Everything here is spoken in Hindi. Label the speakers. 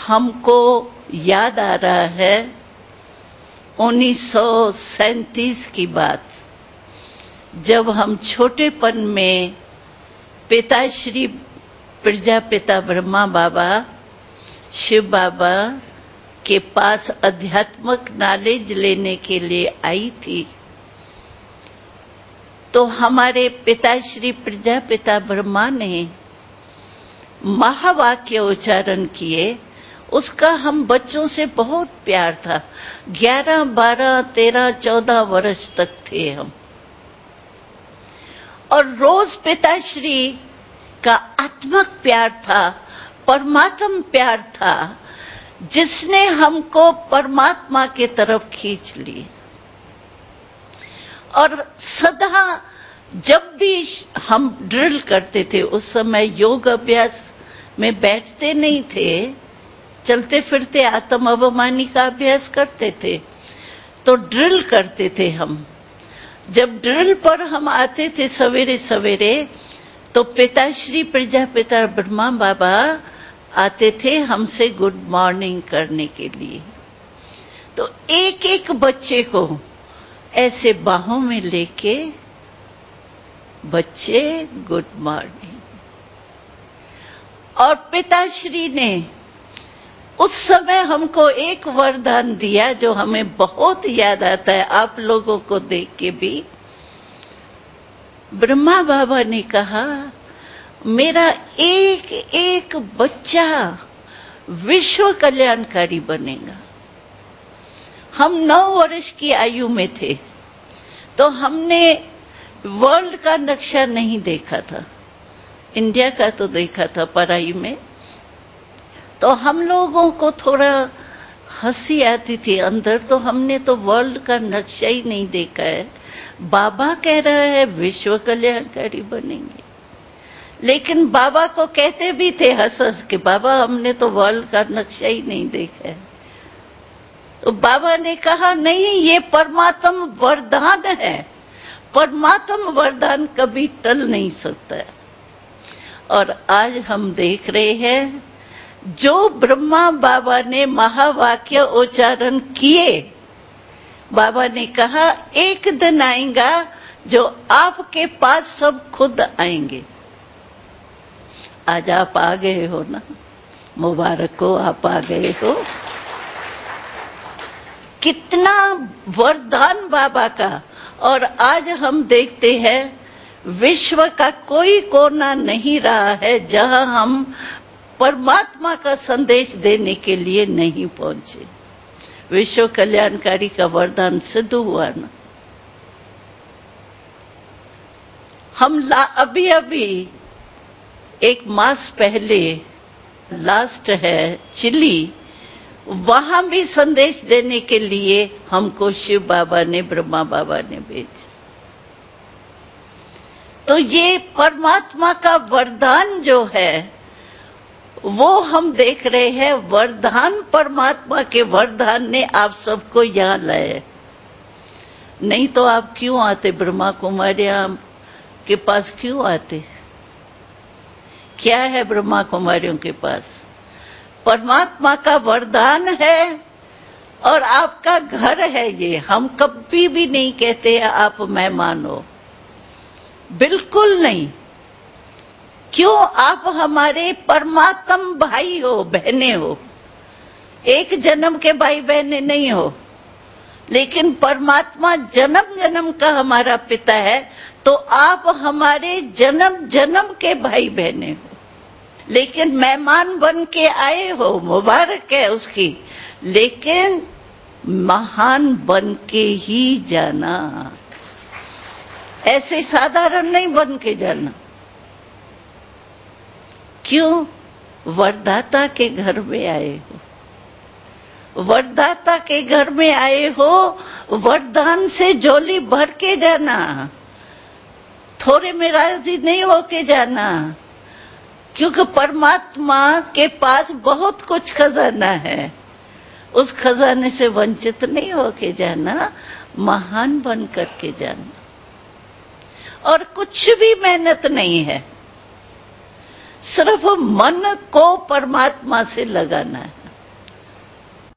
Speaker 1: हमको याद आ रहा है 1937 की बात, जब हम छोटेपन में पिताश्री प्रजापिता ब्रह्मा बाबा, शिव बाबा के पास अध्यात्मक नॉलेज लेने के लिए आई थी। तो हमारे पिताश्री प्रजापिता ब्रह्मा ने महावाक्य उच्चारण किए। उसका हम बच्चों से बहुत प्यार था। 11, 12, 13, 14 वर्ष तक थे हम, और रोज पिताश्री का आत्मक प्यार था, परमात्म प्यार था, जिसने हमको परमात्मा की तरफ खींच ली। और सदा जब भी हम ड्रिल करते थे, उस समय योग अभ्यास में बैठते नहीं थे, चलते फिरते आत्म अभिमानी का अभ्यास करते थे, तो ड्रिल करते थे हम। जब ड्रिल पर हम आते थे सवेरे सवेरे, तो पिताश्री प्रजापिता ब्रह्मा बाबा आते थे हमसे गुड मॉर्निंग करने के लिए। तो एक एक बच्चे को ऐसे बाहों में लेके, बच्चे गुड मॉर्निंग। और पिताश्री ने उस समय हमको एक वरदान दिया जो हमें बहुत याद आता है, आप लोगों को देख के भी। ब्रह्मा बाबा ने कहा, मेरा एक एक बच्चा विश्व कल्याणकारी बनेगा। हम 9 वर्ष की आयु में थे, तो हमने वर्ल्ड का नक्शा नहीं देखा था, इंडिया का तो देखा था पढ़ाई में। तो हम लोगों को थोड़ा हंसी आती थी अंदर, तो हमने तो वर्ल्ड का नक्शा ही नहीं देखा है। बाबा कह रहा है विश्व कल्याणकारी बनेंगे, लेकिन बाबा को कहते भी थे हंस हंस के, बाबा हमने तो वर्ल्ड का नक्शा ही नहीं देखा है। तो बाबा ने कहा, नहीं, ये परमात्म वरदान है, परमात्म वरदान कभी टल नहीं सकता है। और आज हम देख रहे हैं, जो ब्रह्मा बाबा ने महावाक्य उच्चारण किए, बाबा ने कहा एक दिन आएगा जो आपके पास सब खुद आएंगे। आज आप आ गए हो ना, मुबारक हो, आप आ गए हो। कितना वरदान बाबा का। और आज हम देखते हैं विश्व का कोई कोना नहीं रहा है जहां हम परमात्मा का संदेश देने के लिए नहीं पहुंचे। विश्व कल्याणकारी का वरदान सिद्ध हुआ ना। हम अभी अभी एक मास पहले, लास्ट है चिली, वहां भी संदेश देने के लिए हमको शिव बाबा ने, ब्रह्मा बाबा ने भेजा। तो ये परमात्मा का वरदान जो है वो हम देख रहे हैं। वरदान परमात्मा के वरदान ने आप सबको यहां लाए, नहीं तो आप क्यों आते ब्रह्मा कुमारियां के पास, क्यों आते? क्या है ब्रह्मा कुमारियों के पास? परमात्मा का वरदान है और आपका घर है ये। हम कभी भी नहीं कहते आप मेहमान हो, बिल्कुल नहीं। क्यों? आप हमारे परमात्म भाई हो, बहने हो। एक जन्म के भाई बहने नहीं हो, लेकिन परमात्मा जन्म जन्म का हमारा पिता है, तो आप हमारे जन्म जन्म के भाई बहने हो। लेकिन मेहमान बन के आए हो, मुबारक है उसकी, लेकिन महान बन के ही जाना, ऐसे साधारण नहीं बन के जाना। क्यों? वरदाता के घर में आए हो, वरदाता के घर में आए हो, वरदान से झोली भर के जाना, थोड़े में राजी नहीं होके जाना। क्योंकि परमात्मा के पास बहुत कुछ खजाना है, उस खजाने से वंचित नहीं होके जाना, महान बन करके जाना। और कुछ भी मेहनत नहीं है, सिर्फ मन को परमात्मा से लगाना है।